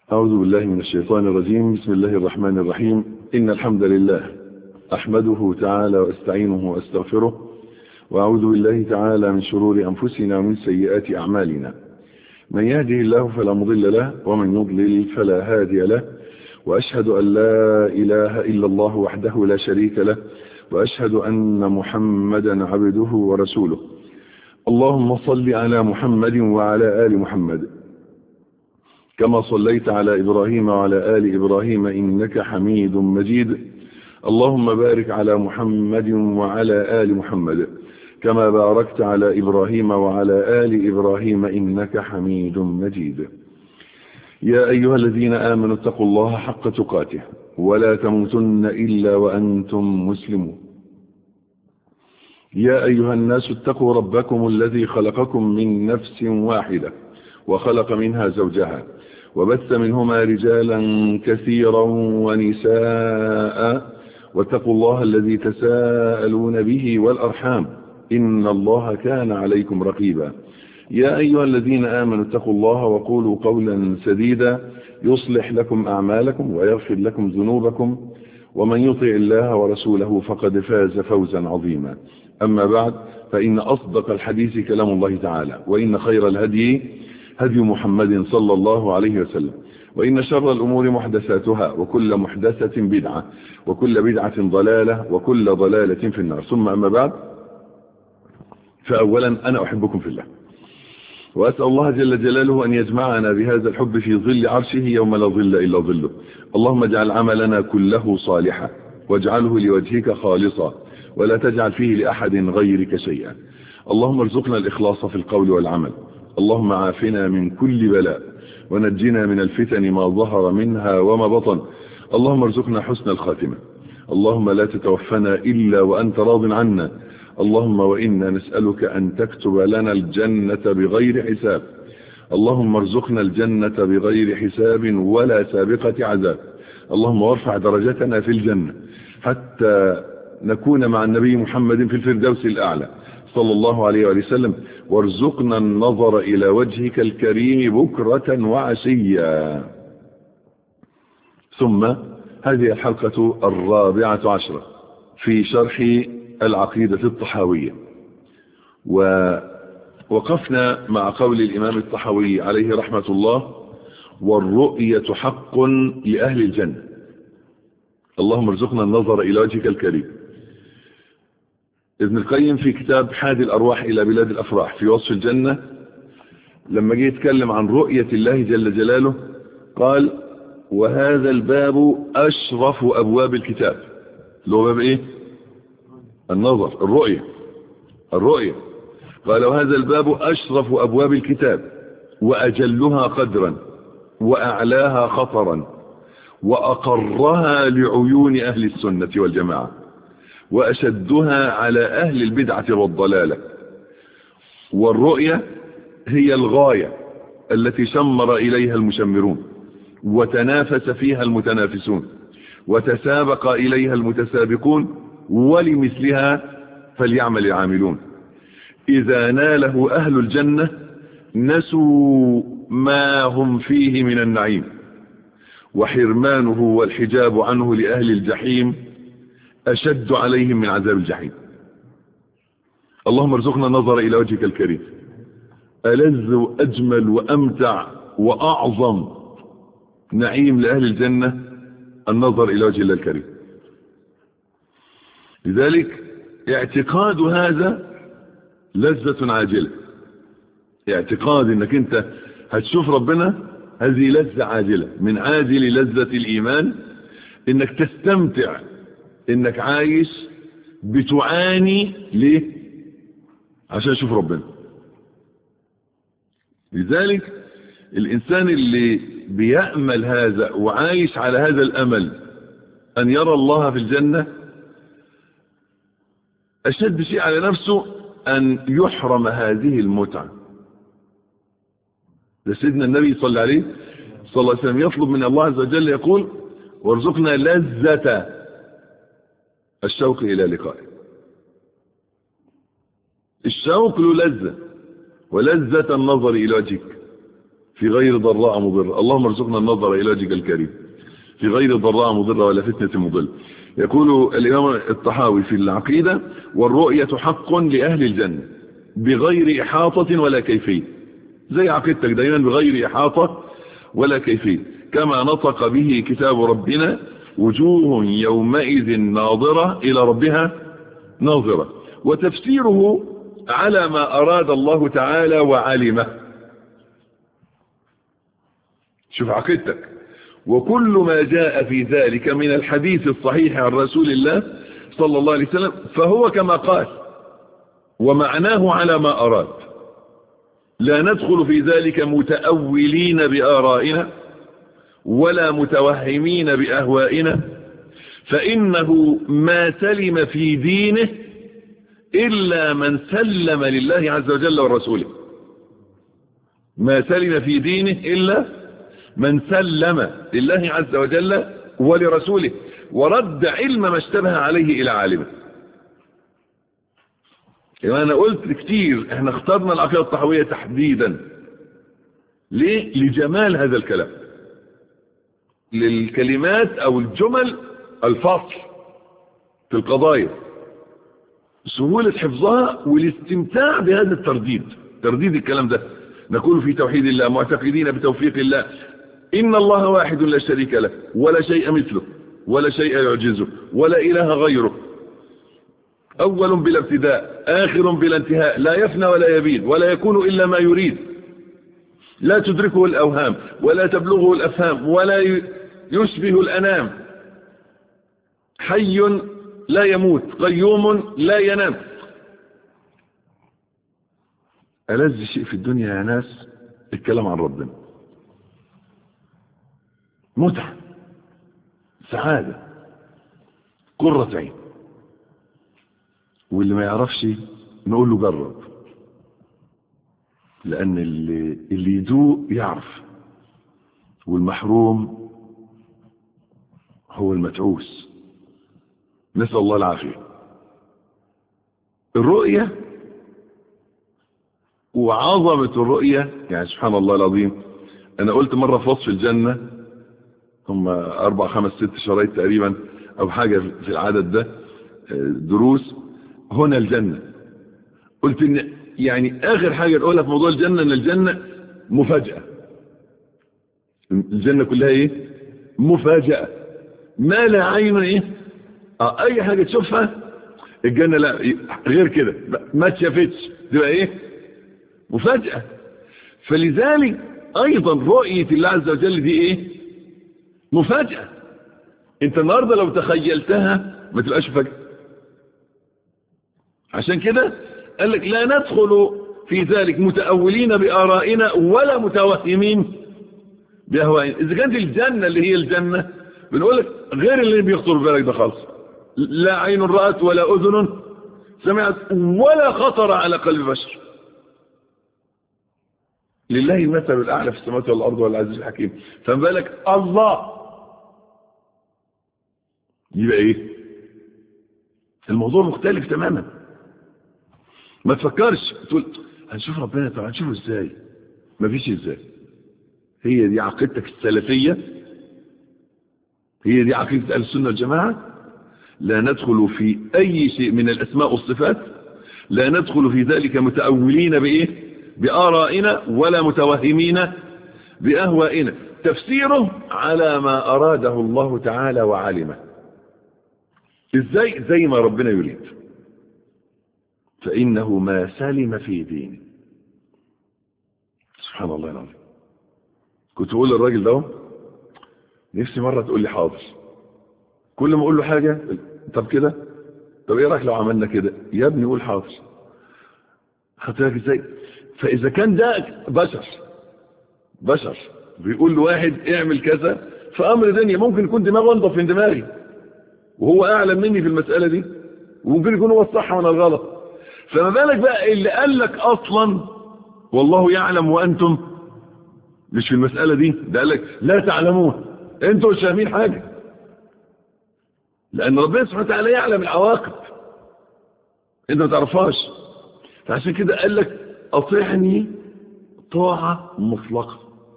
أعوذ بالله من الشيطان الرجيم. بسم الله الرحمن الرحيم. إن الحمد لله أحمده تعالى وأستعينه وأستغفره، وأعوذ بالله تعالى من شرور أنفسنا ومن سيئات أعمالنا. من يهده الله فلا مضل له، ومن يضلل فلا هادي له، وأشهد أن لا إله إلا الله وحده لا شريك له، وأشهد أن محمدا عبده ورسوله. اللهم صل على محمد وعلى آل محمد كما صليت على إبراهيم وعلى آل إبراهيم إنك حميد مجيد. اللهم بارك على محمد وعلى آل محمد كما باركت على إبراهيم وعلى آل إبراهيم إنك حميد مجيد. يا أيها الذين آمنوا اتقوا الله حق تقاته ولا تموتن إلا وأنتم مسلمون. يا أيها الناس اتقوا ربكم الذي خلقكم من نفس واحدة وخلق منها زوجها وبث منهما رجالا كثيرا ونساء، واتقوا الله الذي تساءلون به والأرحام إن الله كان عليكم رقيبا. يا أيها الذين آمنوا اتقوا الله وقولوا قولا سديدا يصلح لكم أعمالكم ويغفر لكم ذنوبكم، ومن يطع الله ورسوله فقد فاز فوزا عظيما. أما بعد، فإن أصدق الحديث كلام الله تعالى، وإن خير الهدي هدي محمد صلى الله عليه وسلم، وإن شر الأمور محدثاتها، وكل محدثة بدعة، وكل بدعة ضلالة، وكل ضلالة في النار. ثم أما بعد، فأولا أنا أحبكم في الله، وأسأل الله جل جلاله أن يجمعنا بهذا الحب في ظل عرشه يوم لا ظل إلا ظله. اللهم اجعل عملنا كله صالحا، واجعله لوجهك خالصا، ولا تجعل فيه لأحد غيرك شيئا. اللهم ارزقنا الإخلاص في القول والعمل. اللهم عافنا من كل بلاء، ونجنا من الفتن ما ظهر منها وما بطن. اللهم ارزقنا حسن الخاتمة. اللهم لا تتوفنا إلا وأنت راض عنا. اللهم وإنا نسألك أن تكتب لنا الجنة بغير حساب. اللهم ارزقنا الجنة بغير حساب ولا سابقة عذاب. اللهم وارفع درجتنا في الجنة حتى نكون مع النبي محمد في الفردوس الأعلى صلى الله عليه وسلم، وارزقنا النظر إلى وجهك الكريم بكرة وعشيا. ثم هذه الحلقة 14 في شرح العقيدة الطحاوية، ووقفنا مع قول الإمام الطحاوي عليه رحمة الله: والرؤية حق لأهل الجنة. اللهم ارزقنا النظر إلى وجهك الكريم. ابن القيم في كتاب حادي الأرواح إلى بلاد الأفراح في وصف الجنة، لما جه يتكلم عن رؤية الله جل جلاله قال: وهذا الباب أشرف أبواب الكتاب. اللي هو باب إيه؟ النظر، الرؤية. قال: وهذا الباب أشرف أبواب الكتاب، وأجلها قدرا، وأعلاها خطرا، وأقرها لعيون أهل السنة والجماعة، وأشدها على أهل البدعة والضلالة. والرؤية هي الغاية التي شمر إليها المشمرون، وتنافس فيها المتنافسون، وتسابق إليها المتسابقون، ولمثلها فليعمل العاملون. إذا ناله أهل الجنة نسوا ما هم فيه من النعيم، وحرمانه والحجاب عنه لأهل الجحيم أشد عليهم من عذاب الجحيم. اللهم ارزقنا النظر إلى وجهك الكريم. ألذ وأجمل وأمتع وأعظم نعيم لأهل الجنة النظر إلى وجه الله الكريم. لذلك اعتقاد هذا لذة عاجلة. اعتقاد انك انت هتشوف ربنا، هذه لذة عاجلة من عاجل لذة الإيمان، انك تستمتع انك عايش، بتعاني ليه؟ عشان تشوف ربنا. لذلك الإنسان اللي بيأمل هذا وعايش على هذا الأمل أن يرى الله في الجنة، أشد شيء على نفسه أن يحرم هذه المتعة. سيدنا النبي صلى الله عليه وسلم يطلب من الله عز وجل، يقول: وارزقنا لذة الشوق إلى لقائه. الشوق له لذة، ولذة النظر إلى وجهك. في غير ضراء مضرة. اللهم ارزقنا النظر إلى وجهك الكريم في غير ضراء مضرة ولا فتنة مضلة. يقول الإمام الطحاوي في العقيدة: والرؤية حق لأهل الجنة بغير إحاطة ولا كيفية. زي عقيدتك دايما بغير إحاطة ولا كيفية، كما نطق به كتاب ربنا: وجوه يومئذ ناظرة إلى ربها ناظرة. وتفسيره على ما أراد الله تعالى وعلمه. شوف عقيدتك: وكل ما جاء في ذلك من الحديث الصحيح عن رسول الله صلى الله عليه وسلم فهو كما قال ومعناه على ما أراد. لا ندخل في ذلك متأولين بآرائنا ولا متوهمين بأهوائنا، فإنه ما سلم في دينه إلا من سلم لله عز وجل ورسوله. ما سلم في دينه إلا من سلم لله عز وجل ولرسوله ورد علم ما اشتبه عليه إلى عالمه. يعني أنا قلت كتير احنا اخترنا العقيدة الطحاوية تحديدا ليه؟ لجمال هذا الكلام، للكلمات أو الجمل الفصل في القضايا، سهولة حفظها والاستمتاع بهذا الترديد، ترديد الكلام ده. نقول في توحيد الله معتقدين بتوفيق الله إن الله واحد لا شريك له ولا شيء مثله ولا شيء يعجزه ولا إله غيره، أول بلا ابتداء آخر بلا انتهاء، لا يفنى ولا يبيد ولا يكون إلا ما يريد، لا تدركه الأوهام ولا تبلغه الأفهام ولا يشبه الأنام، حي لا يموت قيوم لا ينام. ألذ شيء في الدنيا يا ناس الكلام عن ربنا، متعة، سعادة، قرة عين. واللي ما يعرفش نقول له جرب، لأن اللي يدوق يعرف، والمحروم هو المتعوس. نسأل الله العافية. الرؤية وعظمة الرؤية، يعني سبحان الله العظيم. أنا قلت مرة في وصف الجنة، هم 4 5 6 شرايط تقريبا أو حاجة في العدد ده دروس. هنا الجنة، قلت إن يعني آخر حاجة نقولها في موضوع الجنة إن الجنة مفاجأة. الجنة كلها إيه؟ مفاجأة، ما لا عين إيه؟ أي حاجة تشوفها الجنة لا غير كده ما تشافتش، تبقى إيه؟ مفاجأة. فلذلك أيضا رؤية الله عز وجل دي إيه؟ مفاجأة. أنت النهاردة لو تخيلتها ما تبقاش مفاجأة. عشان كده قال لك لا ندخل في ذلك متأولين بآرائنا ولا متوهمين بأهوائنا. إذا كانت الجنة اللي هي الجنة بنقول لك غير اللي بيخطر بالك ده خالص، لا عين رأت ولا أذن سمعت ولا خطر على قلب بشر. لله المثل الأعلى في السماوات والأرض والعزيز الحكيم، فما بالك الله يبقى إيه؟ الموضوع مختلف تماما. ما تفكرش تقول هنشوف ربنا، طب هنشوفه ازاي؟ ما فيش ازاي. هي دي عقيدتك السلفية، هي دي عقيدة أهل السنة والجماعة. لا ندخل في أي شيء من الأسماء والصفات، لا ندخل في ذلك متأولين بإيه؟ بآرائنا ولا متوهمين بأهوائنا. تفسيره على ما أراده الله تعالى وعلمه. ازاي؟ زي ما ربنا يريد. فإنه ما سلم في دينه. سبحان الله العظيم. كنت أقول للراجل ده نفسي مرة تقول لي حاضر. كل ما أقول له حاجة طب كده، طب إيه رأيك لو عملنا كده؟ يا ابني قول حاضر. خدتك إزاي؟ فإذا كان ده بشر بيقول لواحد اعمل كذا في أمر دنيا، ممكن يكون دماغه أنضف من دماغي وهو أعلم مني في المسألة دي، وممكن يكون هو الصح وانا الغلط. فما بالك بقى اللي قال لك اصلا والله يعلم وانتم مش في المسألة دي، ده قال لك لا تعلمون، انتوا مش فاهمين حاجة، لان ربنا سبحانه وتعالى يعلم العواقب انت ما تعرفهاش. فعشان كده قال لك اطيعني طاعة مطلقة.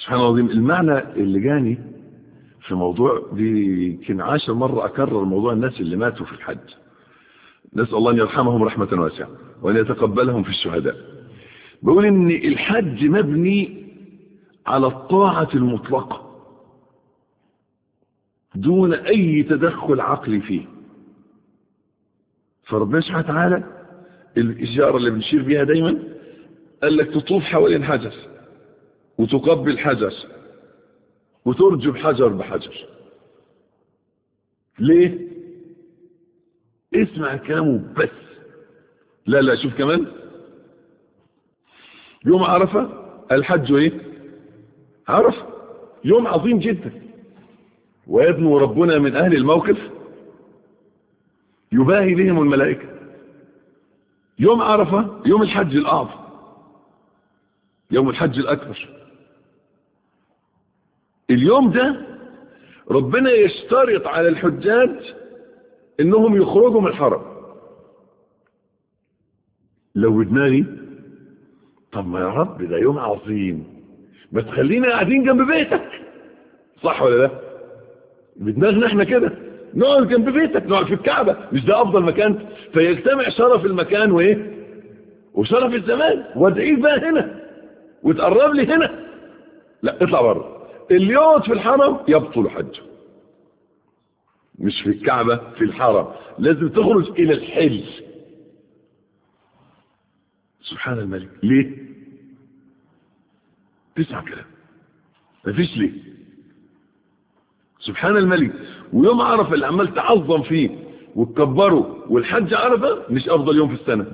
سبحان الله العظيم. المعنى اللي جاني في موضوع دي يمكن 10 مرة أكرر موضوع الناس اللي ماتوا في الحج، نسأل الله أن يرحمهم رحمة واسعة وأن يتقبلهم في الشهداء. بقول إن الحج مبني على الطاعة المطلقة دون أي تدخل عقلي فيه. فربنا سبحانه وتعالى الإشارة اللي بنشير بيها دايما قال لك تطوف حوالين حجر وتقبل حجر وترجم حجر بحجر. ليه؟ اسمع كلامه بس. لا شوف كمان يوم عرفة الحج ايه؟ عرفة يوم عظيم جدا، ويدنو ربنا من اهل الموقف يباهي بهم الملائكة. يوم عرفة يوم الحج الاعظم، يوم الحج الاكبر. اليوم ده ربنا يشترط على الحجاج انهم يخرجوا من الحرم. لو بدماغي طب ما يا رب ده يوم عظيم، ما تخلينا قاعدين جنب بيتك، صح ولا لا؟ بدماغنا احنا كده نقعد جنب بيتك، نقعد في الكعبة، مش ده افضل مكان؟ فيجتمع شرف المكان وايه وشرف الزمان، وادعيك بقى هنا وتقرب لي هنا. لا اطلع بره. اللي يقعد في الحرم يبطل حجه، مش في الكعبة، في الحرم. لازم تخرج الى الحل. سبحان الملك. ليه؟ تسمع كلام مفيش ليه. سبحان الملك. ويوم عرفة اللي عمال تعظم فيه وتكبره، والحج عرفة مش افضل يوم في السنة.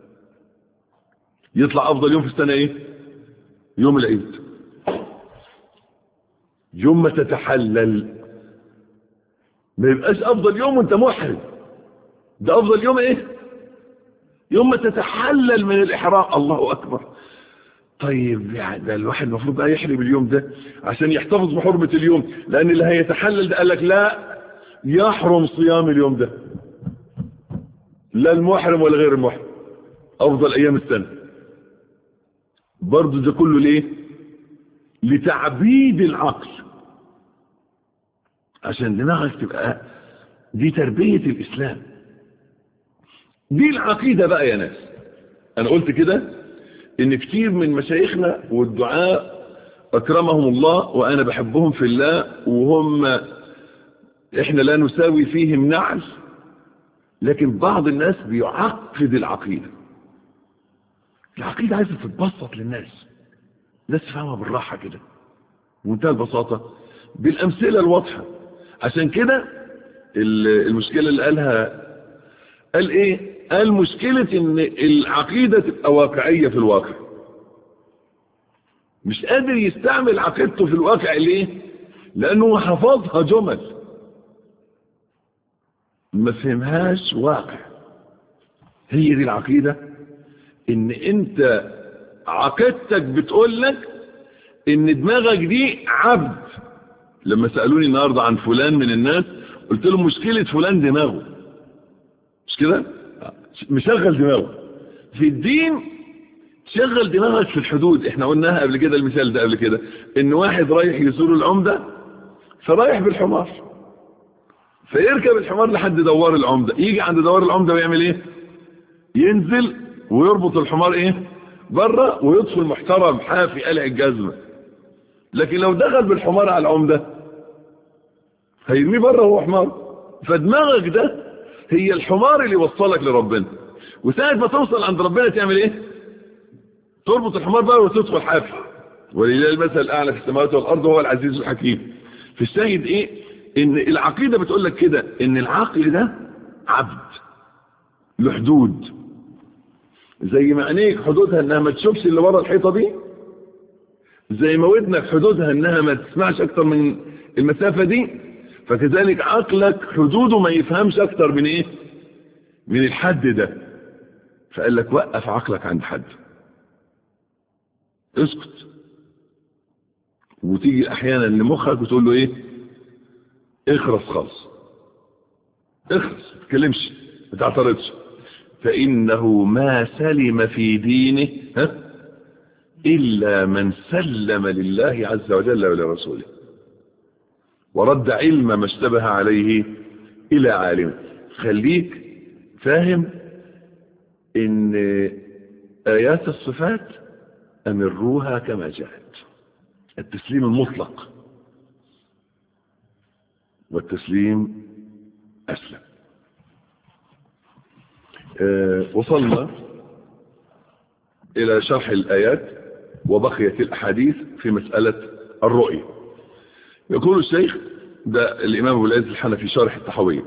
يطلع افضل يوم في السنة ايه؟ يوم العيد، يوم ما تتحلل. ما يبقاش افضل يوم وانت محرم، ده افضل يوم ايه؟ يوم ما تتحلل من الاحرام. الله اكبر. طيب يعني ده الواحد المفروض بقى يحرم اليوم ده عشان يحتفظ بحرمة اليوم، لان اللي هيتحلل ده قال لك لا يحرم صيام اليوم ده، لا المحرم ولا غير المحرم، افضل ايام السنة. برضو ده كله ليه؟ لتعبيد العقل، عشان دماغك تبقى دي تربية الاسلام، دي العقيدة بقى يا ناس. انا قلت كده ان كتير من مشايخنا والدعاء اكرمهم الله وانا بحبهم في الله، وهم احنا لا نساوي فيهم نعل، لكن بعض الناس بيعقد العقيدة. العقيدة عايزة تتبسط للناس، الناس تفهمها بالراحة كده ومنتهى البساطة بالامثلة الواضحة. عشان كده المشكلة اللي قال ايه؟ قال مشكلة ان العقيدة تبقى واقعية في الواقع. مش قادر يستعمل عقيدته في الواقع. ليه؟ لانه حفظها جمل ما فهمهاش واقع. هي دي العقيدة، ان انت عقيدتك بتقول لك ان دماغك دي عبد. لما سألوني النهاردة عن فلان من الناس قلت لهم مشكلة فلان دماغه، مش كده؟ مشغل دماغه في الدين. شغل دماغك في الحدود. احنا قلناها قبل كده، المثال ده قبل كده، ان واحد رايح يزور العمدة فرايح بالحمار، فيركب الحمار لحد دوار العمدة، يجي عند دوار العمدة ويعمل ايه؟ ينزل ويربط الحمار ايه؟ بره، ويدخل محترم حافي قلع الجزمة. لكن لو دخل بالحمار على العمدة هيرميه بره وهو حمار. فدماغك ده هي الحمار اللي يوصلك لربنا، وساعة ما توصل عند ربنا تعمل ايه؟ تربط الحمار بقى وتدخل حافي. ولله المثل الاعلى في السماوات والارض وهو العزيز الحكيم. في الشاهد ايه؟ ان العقيدة بتقول لك كده، ان العقل ده عبد له حدود، زي ما عينيك حدودها انها ما تشوفش اللي ورا الحيطة دي، زي ما ودنك حدودها انها ما تسمعش اكتر من المسافة دي، فكذلك عقلك حدوده ما يفهمش اكتر من ايه؟ من الحد ده. فقال لك وقف عقلك عند حد، اسكت. وتيجي احيانا لمخك وتقول له ايه؟ اخرس خالص، اخرس، ما تتكلمش، ما تعترضش. فانه ما سلم في دينه إلا من سلم لله عز وجل ولرسوله ورد علم ما اشتبه عليه إلى عالم. خليك فاهم إن آيات الصفات أمروها كما جاءت، التسليم المطلق، والتسليم أسلم. وصلنا إلى شرح الآيات وبقيت الأحاديث في مسألة الرؤية. يقول الشيخ ده الإمام أبو العز الحنفي شارح الطحاوية: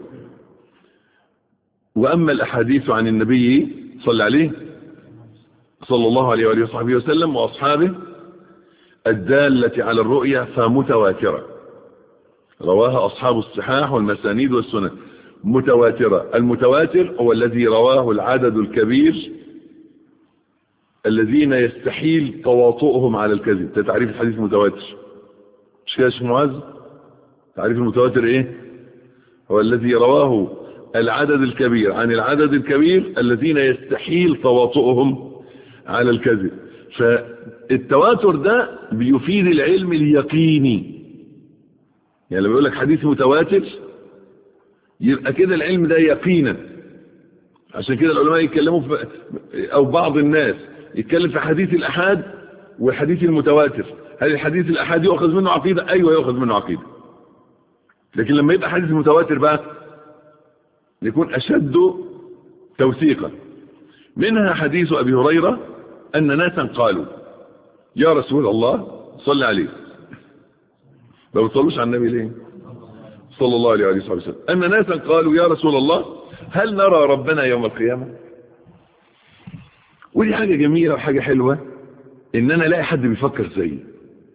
وأما الأحاديث عن النبي صلى عليه صلى الله عليه وآله وصحبه وسلم وأصحابه الدالة على الرؤية فمتواترة، رواها أصحاب الصحاح والمسانيد والسنن. متواترة، المتواتر هو الذي رواه العدد الكبير الذين يستحيل تواطؤهم على الكذب. ده تعريف الحديث المتواتر، مش كده يا شيخ معاذ؟ تعريف المتواتر ايه؟ هو الذي رواه العدد الكبير عن العدد الكبير الذين يستحيل تواطؤهم على الكذب. فالتواتر ده بيفيد العلم اليقيني، يعني لما يقول لك حديث متواتر يبقى كده العلم ده يقينا. عشان كده العلماء يتكلموا او بعض الناس يتكلم في حديث الأحاد والحديث المتواتر. هل الحديث الأحاد يؤخذ منه عقيدة؟ ايوه يؤخذ منه عقيدة. لكن لما يبقى حديث متواتر بقى يكون أشد توثيقا. منها حديث أبي هريرة أن ناسا قالوا يا رسول الله صل عليه، لو تصلوش على النبي ليه صلى الله عليه وسلم، أن ناسا قالوا يا رسول الله هل نرى ربنا يوم القيامة؟ ودي حاجة جميلة وحاجة حلوة إن أنا لاقي حد بيفكر زيي.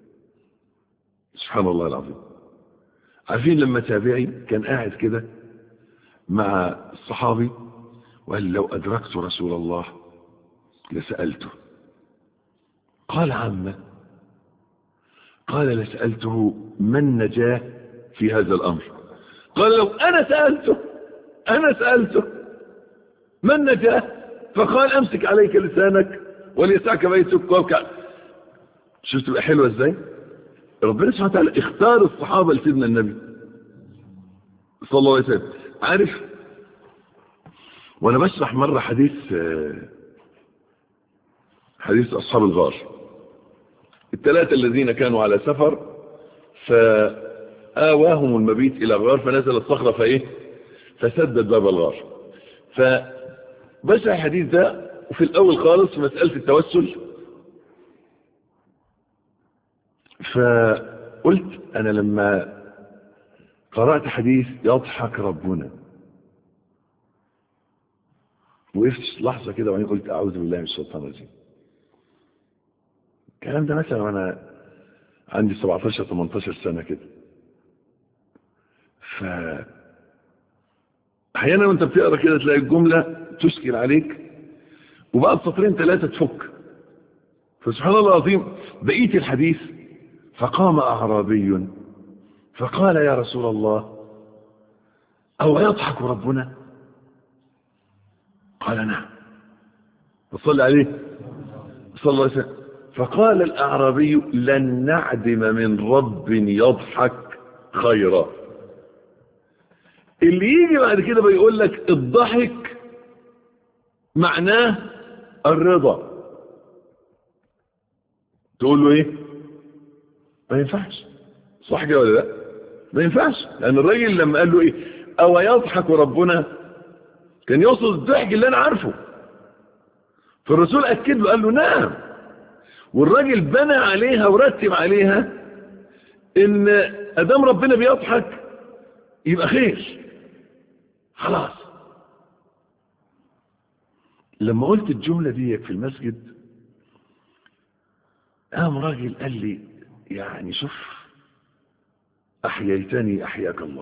سبحان الله العظيم. عارفين لما تابعي كان قاعد كده مع الصحابي وقال لو أدركت رسول الله لسألته، قال عما؟ قال لسألته من نجاه في هذا الأمر؟ قال لو أنا سألته من نجاه؟ فقال أمسك عليك لسانك وليسعك بيتك وابكى. شفت تبقى حلوة ازاي؟ ربنا سبحانه وتعالى اختار الصحابة لسيدنا النبي صلى الله عليه وسلم. عارف وانا بشرح مرة حديث أصحاب الغار، الثلاثة الذين كانوا على سفر فآواهم المبيت إلى غار فنزلت صخرة فسدت باب الغار. فبشرح الحديث ده وفي الأول خالص مسألة التوسل، فقلت أنا لما قرأت حديث يضحك ربنا وقفت لحظة كده وبعدين قلت أعوذ بالله من الشيطان الرجيم. الكلام ده مثلا وأنا عندي 17-18 سنة كده. أحيانا وأنت بتقرأ كده تلاقي الجملة تشكل عليك وبعد سطرين 3 تفك. فسبحان الله العظيم بقيت الحديث فقام أعرابي فقال يا رسول الله أو يضحك ربنا؟ قال نعم. فصلى عليه صلى الله عليه وسلم. فقال الأعرابي لن نعدم من رب يضحك خيرا. اللي يجي بعد كده بيقول لك الضحك معناه الرضا، تقول له ايه؟ ما ينفعش. صح كده ولا لا؟ ما ينفعش، لأن الراجل لما قال له ايه أو يضحك ربنا كان يقصد الضحك اللي أنا عارفه. فالرسول أكد له قال له نعم، والراجل بنى عليها ورتب عليها إن أدام ربنا بيضحك يبقى خير خلاص. لما قلت الجملة دي في المسجد قام راجل قال لي يعني شوف أحييتني أحياك الله.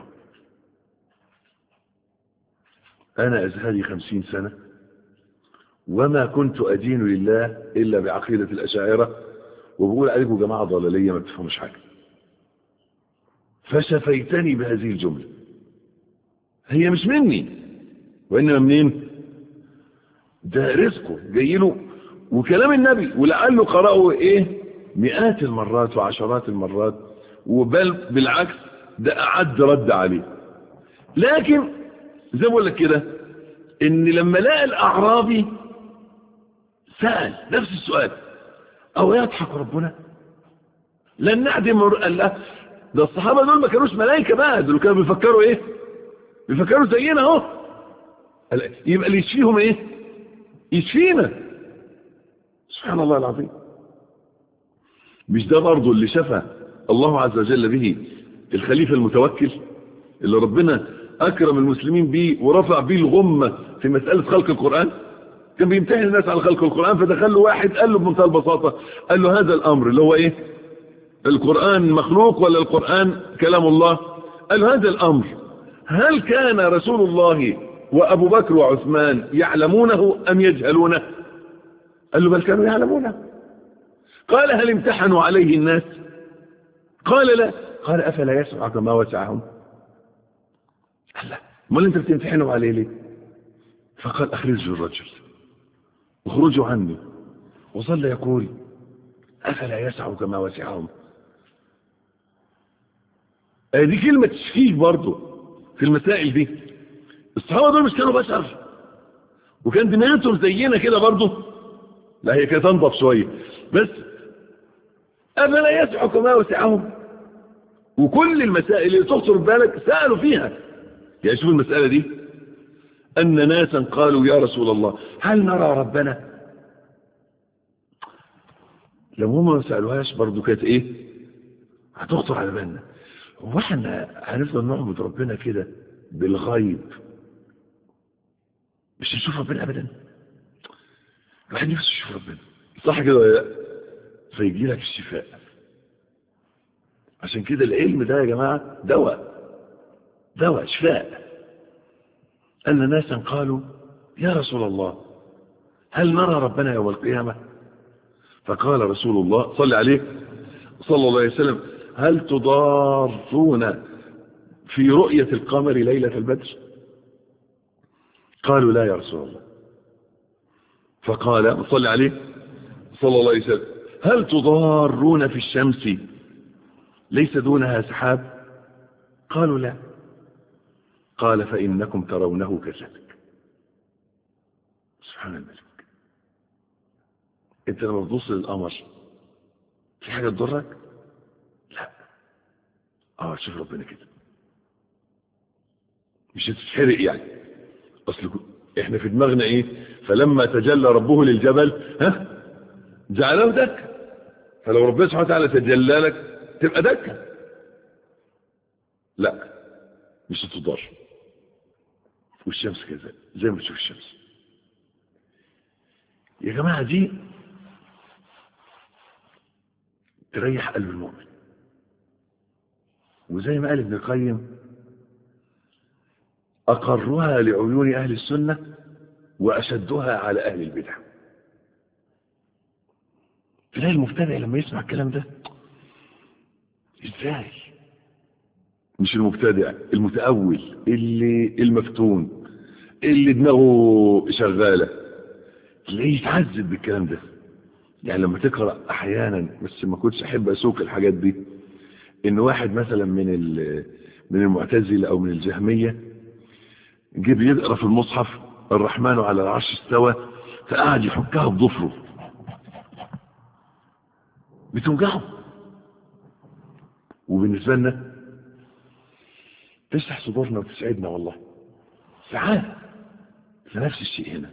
أنا أزهري 50 سنة وما كنت أدين لله إلا بعقيدة الأشاعرة، وبقول عليكم جماعة ضلالية ما بتفهمش حاجة. فشفيتني بهذه الجملة، هي مش مني وإنما منين؟ ده رزقه جاي له وكلام النبي، ولعله قرأه ايه مئات المرات وعشرات المرات، وبل بالعكس ده أعد رد عليه. لكن زي ما بقول لك كده، ان لما لقى الأعرابي سأل نفس السؤال: أو يضحك ربنا؟ لن نعدم. قال لا، ده الصحابة دول ما كانوش ملائكة بقى، دول كانوا بيفكروا ايه؟ بيفكروا زينا اهو. يبقى اللي يشفيهم ايه؟ يشفينا. سبحان الله العظيم. مش ده برضه اللي شفى الله عز وجل به الخليفة المتوكل اللي ربنا أكرم المسلمين به ورفع به الغمة في مسألة خلق القرآن؟ كان بيمتحن الناس على خلق القرآن، فدخل له واحد قال له بمنتهى البساطة، قال له: هذا الأمر اللي هو إيه؟ القرآن مخلوق ولا القرآن كلام الله؟ قال له: هذا الأمر هل كان رسول الله وأبو بكر وعثمان يعلمونه أم يجهلونه؟ قال له: بل كانوا يعلمونه. قال: هل امتحنوا عليه الناس؟ قال: لا. قال: أفلا يسعك ما وسعهم؟ قال: لا. امال انت بتمتحنوا عليه ليه؟ فقال: أخرجوا الرجل، اخرجوا عني. وظل يقول: أفلا يسعك ما وسعهم؟ دي كلمة تشكيك برضو في المسائل دي. الصحابة دول مش كانوا بشر، وكان دماغتهم زينا كده برضو؟ لا، هي كانت انضف شوية بس. أفلا يسعك ما وسعهم؟ وكل المسائل اللي تخطر بالك سألوا فيها. يعني شوف المسألة دي، أن ناسا قالوا: يا رسول الله، هل نرى ربنا؟ لو هم ما سألوهاش برضو كانت ايه؟ هتخطر على بالنا. هو احنا هنفضل نعبد ربنا كده بالغيب مش نشوف ربنا ابدا؟ الواحد نفسه يشوف ربنا، صح كده ولا لا؟ فيجي لك الشفاء. عشان كده العلم ده يا جماعه دواء شفاء. ان ناسا قالوا: يا رسول الله، هل نرى ربنا يوم القيامه؟ فقال رسول الله صلى عليه صلى الله عليه وسلم: هل تضارون في رؤية القمر ليلة البدر؟ قالوا: لا يا رسول الله. فقال صلى عليه صلى الله عليه وسلم: هل تضارون في الشمس ليس دونها سحاب؟ قالوا: لا. قال: فإنكم ترونه كذلك. سبحان الملك. انت لما تبص للقمر في حاجة تضرك؟ لا. شوف ربنا كده مش هتتحرق يعني. اصل احنا في دماغنا ايه؟ فلما تجلى ربه للجبل جعله دكا. فلو ربنا سبحانه وتعالى تجلى لك تبقى دكا. لا، مش هتضر. والشمس كذا زي ما بتشوف الشمس يا جماعة. دي تريح قلب المؤمن. وزي ما قال ابن القيم: أقرها لعيون أهل السنة وأشدها على أهل البدع. تلاقي المبتدع لما يسمع الكلام ده، ازاي؟ مش المبتدع، المتأول، اللي المفتون، اللي دماغه شغالة، تلاقيه يتعذب بالكلام ده. يعني لما تقرأ أحيانا، بس ما كنتش أحب أسوق الحاجات دي، إن واحد مثلا من المعتزلة أو من الجهمية جيب يقرأ في المصحف: الرحمن على العرش استوى، فقعد يحكها بضفره، بتوجعه. وبالنسبة لنا تشرح صدورنا وتسعدنا والله. ساعات فنفس الشيء هنا،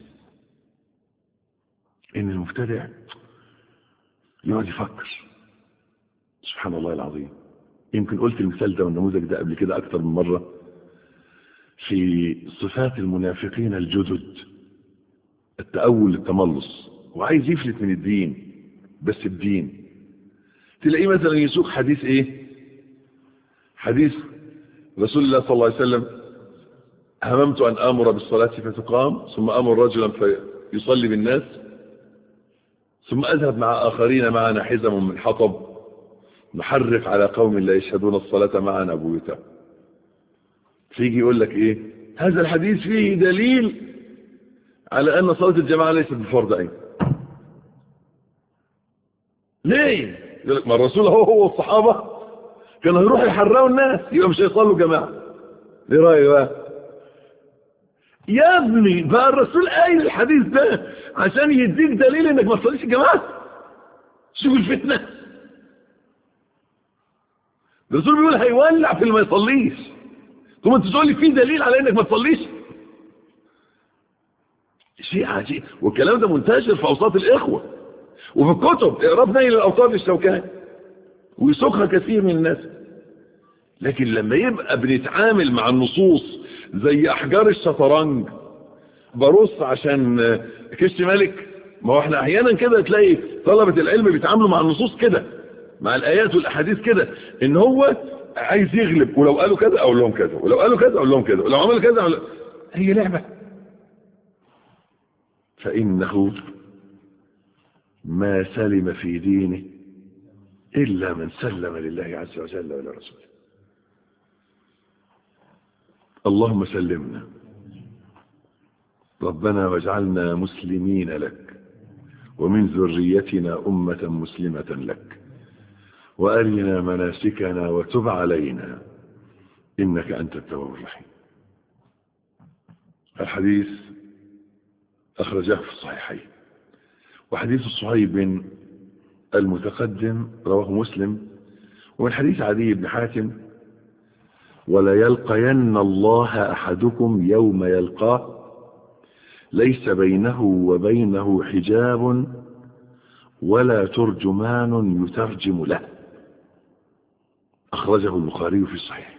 ان المبتدع يقعد يفكر. سبحان الله العظيم. يمكن قلت المثال ده والنموذج ده قبل كده اكتر من مرة في صفات المنافقين الجدد: التأول، التملص، وعايز يفلت من الدين بس بدين. تلاقيه مثلا يسوق حديث ايه؟ حديث رسول الله صلى الله عليه وسلم: هممت أن آمر بالصلاة فتقام، ثم آمر رجلا فيصلي بالناس، ثم أذهب مع آخرين معنا حزم من حطب نحرق على قوم لا يشهدون الصلاة معنا بيوتا. فيجي يقول لك ايه؟ هذا الحديث فيه دليل على أن صلاة الجماعة ليست بفرض عين. ليه؟ يقول لك ما الرسول هو والصحابة كانوا يروحوا يحرقوا الناس، يبقى مش هيصلوا جماعة. ليه رأيك بقى؟ يا ابني بقى الرسول قايل الحديث ده عشان يديك دليل انك ما تصليش جماعة. شوف الفتنة، الرسول بيقول هيولع في اللي ما يصليش، ثم انت تقول لي في دليل على انك ما تصليش؟ شيء عجيب. والكلام ده منتشر في اوساط الاخوة وفي الكتب، اقرا نيل الاوطار للشوكاني ويسوقها كثير من الناس. لكن لما يبقى بنتعامل مع النصوص زي احجار الشطرنج، برص عشان كش ملك. ما هو احنا احيانا كده تلاقي طلبة العلم بيتعاملوا مع النصوص كده، مع الايات والاحاديث كده، ان هو عايز يغلب، ولو قالوا كذا اقول لهم كذا، ولو قالوا كذا اقول لهم كذا، ولو عملوا كذا أقول... هي لعبة. فانه ما سلم في دينه الا من سلم لله عز وجل ولرسوله. اللهم سلمنا ربنا واجعلنا مسلمين لك ومن ذريتنا أمة مسلمة لك وأرنا مناسكنا وتب علينا إنك أنت التواب الرحيم. الحديث أخرجه في الصحيحين، وحديث الصهيب المتقدم رواه مسلم، ومن حديث عدي بن حاتم: ولا يلقين الله أحدكم يوم يلقاه ليس بينه وبينه حجاب ولا ترجمان يترجم له. أخرجه البخاري في الصحيح.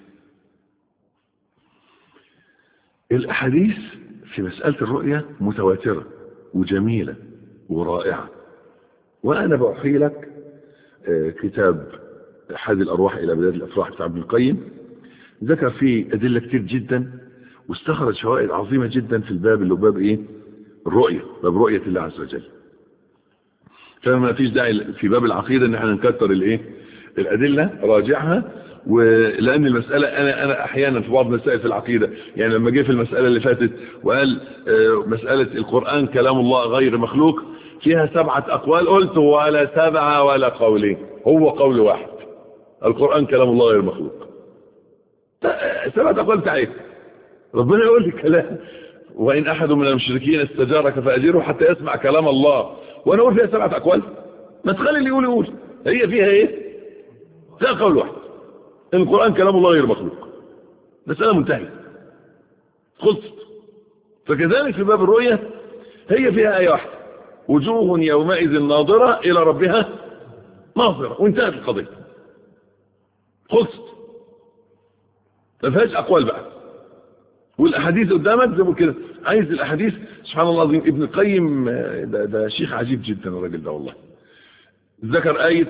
الأحاديث في مسألة الرؤية متواترة وجميلة ورائعة، وأنا بأحيي لك كتاب حاد الأرواح إلى بلاد الأفراح بتاع ابن القيم، ذكر فيه أدلة كتير جدا واستخرج فوائد عظيمة جدا في الباب اللي هو باب إيه؟ الرؤية، باب رؤية الله عز وجل. فما فيش داعي في باب العقيدة ان احنا نكتر الايه الأدلة، راجعها. ولأن المسألة أنا أحيانا في بعض مسائل في العقيدة، يعني لما جه في المسألة اللي فاتت وقال مسألة القرآن كلام الله غير مخلوق فيها 7 أقوال، قلت ولا 7 ولا قولين، هو قول واحد: القرآن كلام الله غير مخلوق. 7 أقوال تعيب ربنا يقول لي كلام: وإن أحد من المشركين استجارك فأجره حتى يسمع كلام الله، وأنا أقول فيها 7 أقوال؟ ما تخلي اللي يقول. هي فيها إيه؟ فيها قول واحد: القرآن كلام الله غير مخلوق. مسألة منتهية خلصت. فكذلك في باب الرؤية هي فيها آية واحدة: وجوه يومئذ ناظرة إلى ربها ناظرة، وانتهت القضية خلصت. ما فيهاش أقوال بقى. والأحاديث قدامك زي ما كده، عايز الأحاديث. سبحان الله العظيم، ابن القيم ده شيخ عجيب جدا الراجل ده والله. ذكر آية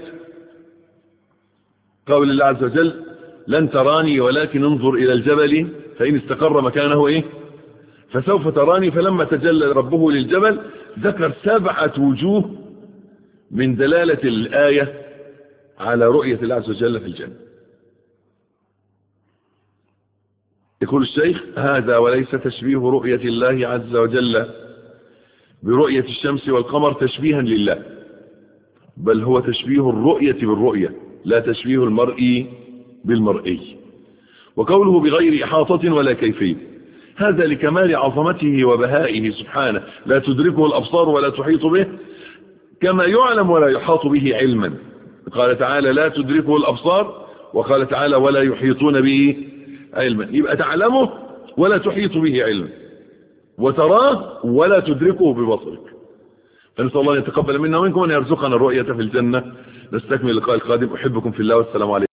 قول الله عز وجل: لن تراني ولكن انظر إلى الجبل فإن استقر مكانه إيه فسوف تراني. فلما تجلى ربه للجبل ذكر 7 وجوه من دلالة الآية على رؤية الله عز وجل في الجنة. يقول الشيخ: هذا وليس تشبيه رؤية الله عز وجل برؤية الشمس والقمر تشبيها لله، بل هو تشبيه الرؤية بالرؤية، لا تشبيه المرئي بالمرئي. وقوله بغير إحاطة ولا كيفية، هذا لكمال عظمته وبهائه سبحانه، لا تدركه الأبصار ولا تحيط به، كما يعلم ولا يحاط به علما. قال تعالى: لا تدركه الأبصار، وقال تعالى: ولا يحيطون به علما. يبقى تعلمه ولا تحيط به علما، وتراه ولا تدركه ببصرك. فنسأل الله أن يتقبل منا ومنكم وأن يرزقنا الرؤية في الجنة. نستكمل اللقاء القادم. أحبكم في الله والسلام عليكم.